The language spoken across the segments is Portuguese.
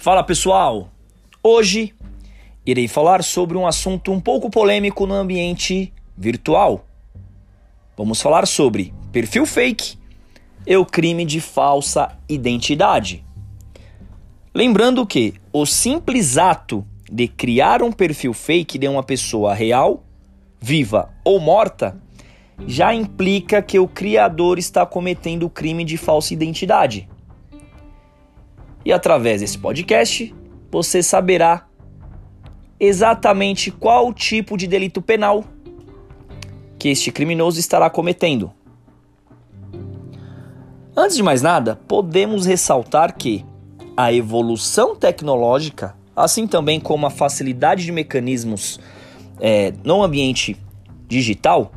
Fala pessoal, hoje irei falar sobre um assunto um pouco polêmico no ambiente virtual. Vamos falar sobre perfil fake e o crime de falsa identidade. Lembrando que o simples ato de criar um perfil fake de uma pessoa real, viva ou morta, já implica que o criador está cometendo o crime de falsa identidade. E através desse podcast, você saberá exatamente qual tipo de delito penal que este criminoso estará cometendo. Antes de mais nada, podemos ressaltar que a evolução tecnológica, assim também como a facilidade de mecanismos no ambiente digital,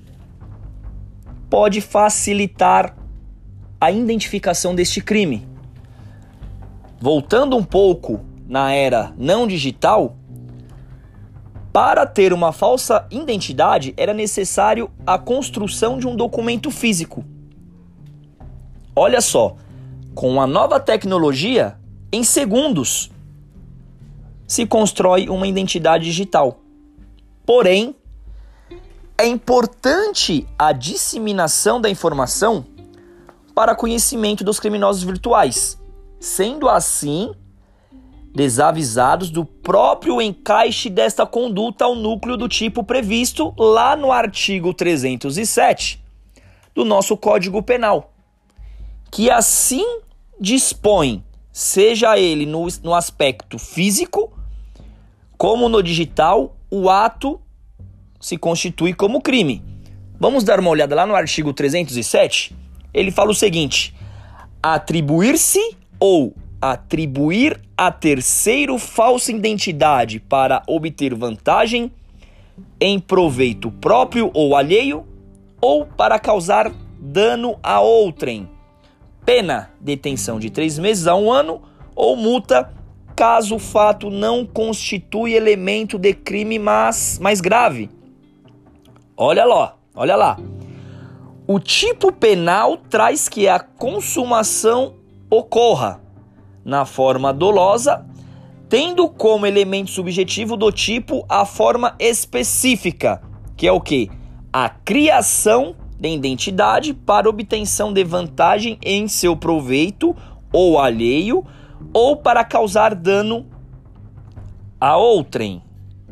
pode facilitar a identificação deste crime. Voltando um pouco na era não digital, para ter uma falsa identidade era necessário a construção de um documento físico. Olha só, com a nova tecnologia, em segundos se constrói uma identidade digital. Porém, é importante a disseminação da informação para conhecimento dos criminosos virtuais, sendo assim desavisados do próprio encaixe desta conduta ao núcleo do tipo previsto lá no artigo 307 do nosso Código Penal, que assim dispõe, seja ele no aspecto físico como no digital, o ato se constitui como crime. Vamos dar uma olhada lá no artigo 307? Ele fala o seguinte: atribuir-se ou atribuir a terceiro falsa identidade para obter vantagem em proveito próprio ou alheio, ou para causar dano a outrem. Pena, detenção de 3 meses a 1 ano, ou multa, caso o fato não constitui elemento de crime mais grave. Olha lá. O tipo penal traz que a consumação ocorra na forma dolosa, tendo como elemento subjetivo do tipo a forma específica, que é o quê? A criação de identidade para obtenção de vantagem em seu proveito ou alheio, ou para causar dano a outrem.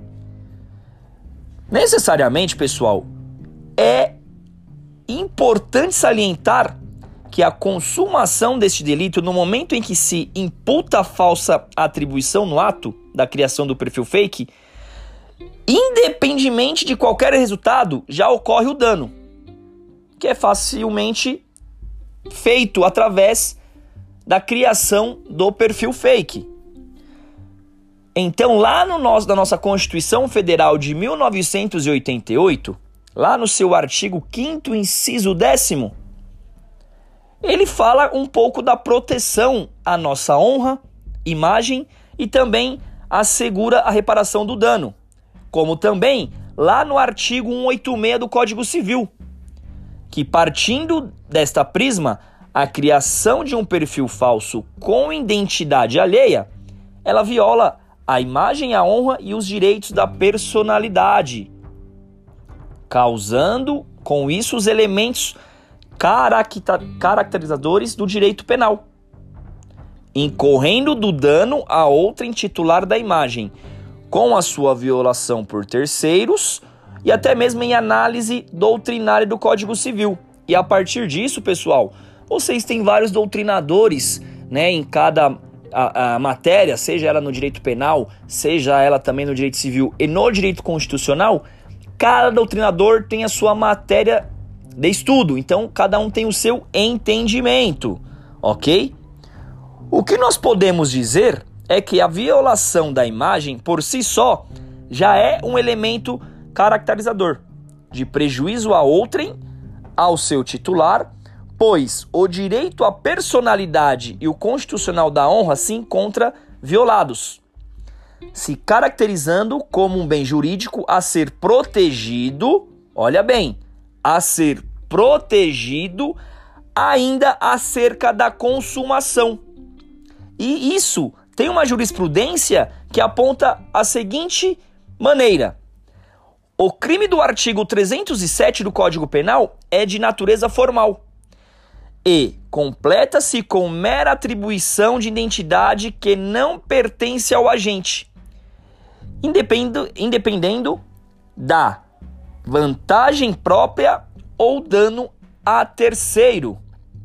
Necessariamente, pessoal, é importante salientar que a consumação deste delito, no momento em que se imputa a falsa atribuição no ato da criação do perfil fake, independentemente de qualquer resultado, já ocorre o dano, que é facilmente feito através da criação do perfil fake. Então, lá na nossa Constituição Federal de 1988, lá no seu artigo 5º, inciso 10º, ele fala um pouco da proteção à nossa honra, imagem e também assegura a reparação do dano. Como também lá no artigo 186 do Código Civil, que partindo desta prisma, a criação de um perfil falso com identidade alheia, ela viola a imagem, a honra e os direitos da personalidade, causando com isso os elementos caracterizadores do direito penal, incorrendo do dano a outrem titular da imagem, com a sua violação por terceiros e até mesmo em análise doutrinária do Código Civil. E a partir disso, pessoal, vocês têm vários doutrinadores, em cada a matéria, seja ela no direito penal, seja ela também no direito civil e no direito constitucional. Cada doutrinador tem a sua matéria de estudo, então cada um tem o seu entendimento, ok? O que nós podemos dizer é que a violação da imagem por si só já é um elemento caracterizador de prejuízo a outrem, ao seu titular, pois o direito à personalidade e o constitucional da honra se encontram violados, se caracterizando como um bem jurídico a ser protegido, olha bem, a ser protegido ainda acerca da consumação. E isso tem uma jurisprudência que aponta a seguinte maneira: o crime do artigo 307 do Código Penal é de natureza formal e completa-se com mera atribuição de identidade que não pertence ao agente, independendo da vantagem própria ou dano a terceiro.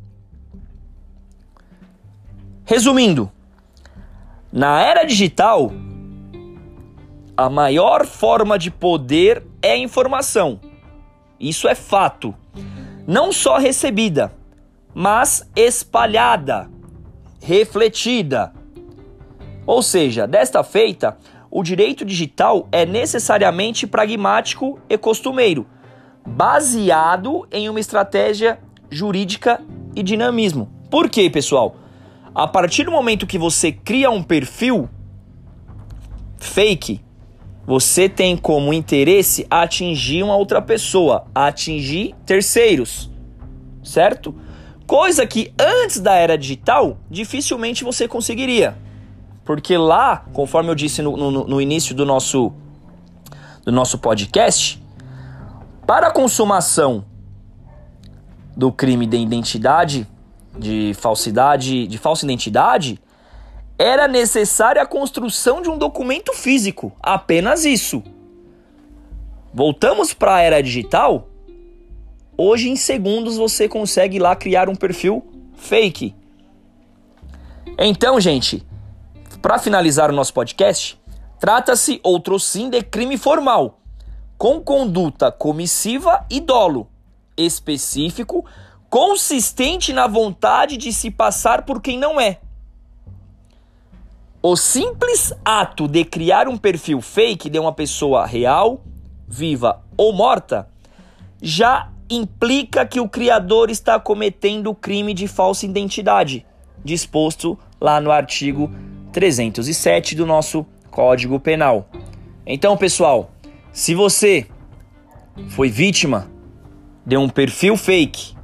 Resumindo, na era digital, a maior forma de poder é a informação. Isso é fato. Não só recebida, mas espalhada, refletida. Ou seja, desta feita, o direito digital é necessariamente pragmático e costumeiro, baseado em uma estratégia jurídica e dinamismo. Por quê, pessoal? A partir do momento que você cria um perfil fake, você tem como interesse atingir uma outra pessoa, atingir terceiros, certo? Coisa que antes da era digital, dificilmente você conseguiria. Porque lá, conforme eu disse no início do nosso podcast, para a consumação do crime de identidade, de falsa identidade, era necessária a construção de um documento físico, apenas isso. Voltamos para a era digital, hoje em segundos você consegue lá criar um perfil fake. Então, gente, para finalizar o nosso podcast, trata-se outrossim de crime formal, com conduta comissiva e dolo, específico, consistente na vontade de se passar por quem não é. O simples ato de criar um perfil fake de uma pessoa real, viva ou morta, já implica que o criador está cometendo o crime de falsa identidade, disposto lá no artigo 307 do nosso Código Penal. Então, pessoal, se você foi vítima de um perfil fake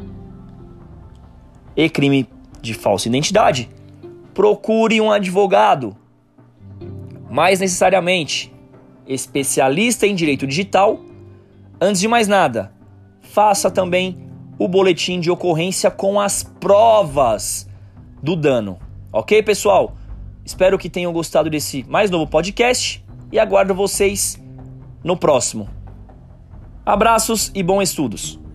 e crime de falsa identidade, procure um advogado, mais necessariamente especialista em direito digital. Antes de mais nada, faça também o boletim de ocorrência com as provas do dano. Ok, pessoal? Espero que tenham gostado desse mais novo podcast e aguardo vocês no próximo. Abraços e bons estudos!